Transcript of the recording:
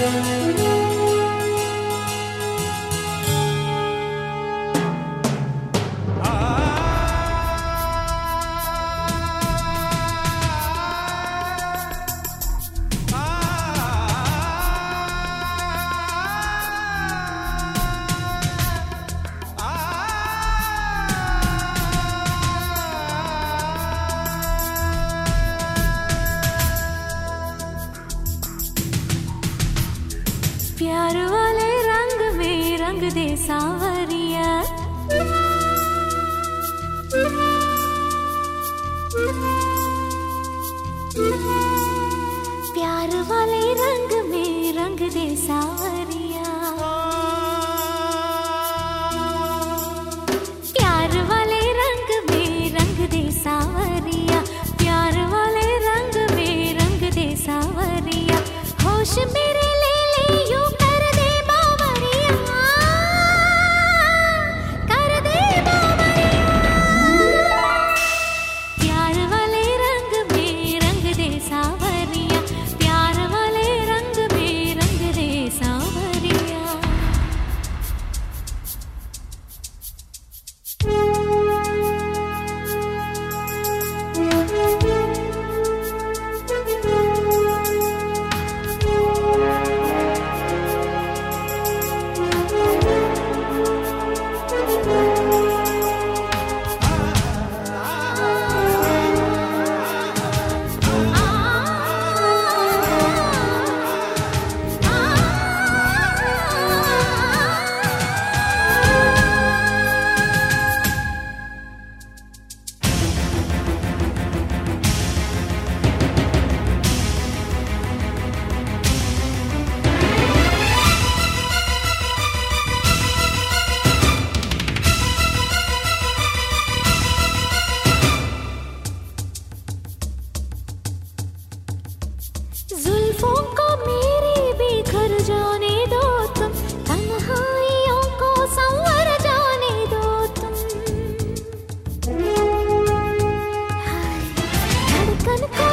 प्यार वाले रंग में रंग दे सांवरिया, प्यार वाले रंग में रंग दे सांवरिया, प्यार वाले रंग में रंग दे सांवरिया, प्यार वाले रंग में रंग दे सांवरिया, होश मेरे ले ले यूं कर दे बावरिया, कर दे बावरिया, प्यार वाले रंग में रंग दे सांवरिया, प्यार वाले रंग में रंग दे सांवरिया। जुल्फों को मेरे बिखर जाने दो तुम, तन्हाइयों को संवर जाने दो तुम, धड़कन को